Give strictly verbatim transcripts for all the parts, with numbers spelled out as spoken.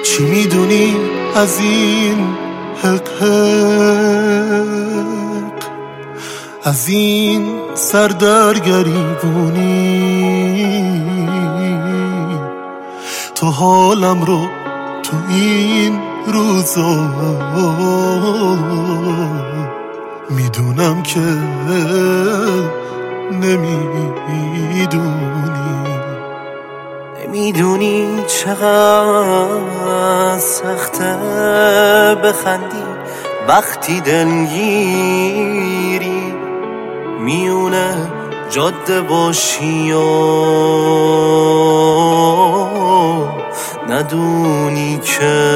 چی میدونی از این حق حق، از این سردرگریبونی؟ تو حالم رو تو این روزا میدونم که نمیدونی. نمیدونی چقدر سخته بخندی وقتی دلگیری، میونه جاده باشی و ندونی که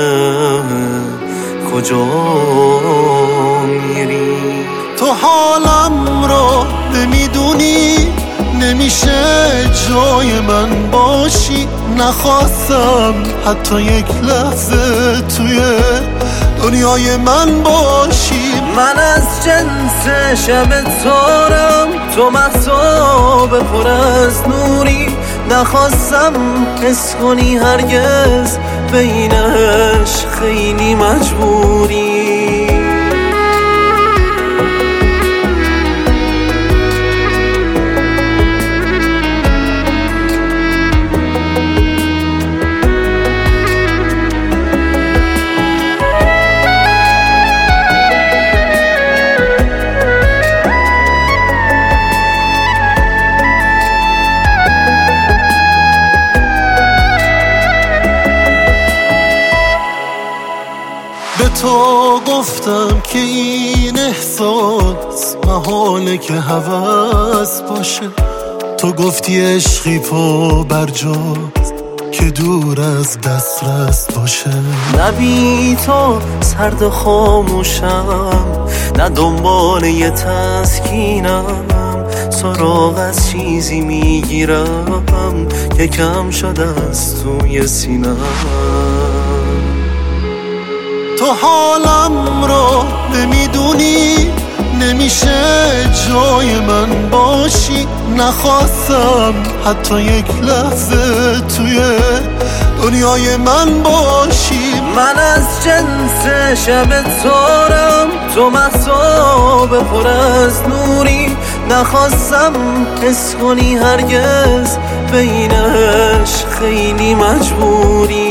کجا میری. تو حالم رو نمیدونی، نمیشه جای من باشی. نخواستم حتی یک لحظه توی دنیای من باشی. من از جنس شب تارم، تو مهتاب پر از نوری. نخواستم حس کنی هرگز بینش خیلی مجبوری. به تو گفتم که این احساس محاله که هوس باشه. تو گفتی عشقی پا برجاست که دور از دسترس باشه. نه بی تو سرد و خاموشم، نه دنبال یه تسکینم. سراغ از چیزی میگیرم که کم شده از توی سینم. تو حالم رو نمیدونی، نمیشه جای من باشی. نخواستم حتی یک لحظه توی دنیای من باشی. من از جنس شب تارم، تو مهتاب پر از نوری. نخواستم حس کنی هرگز بینش خیلی مجبوری.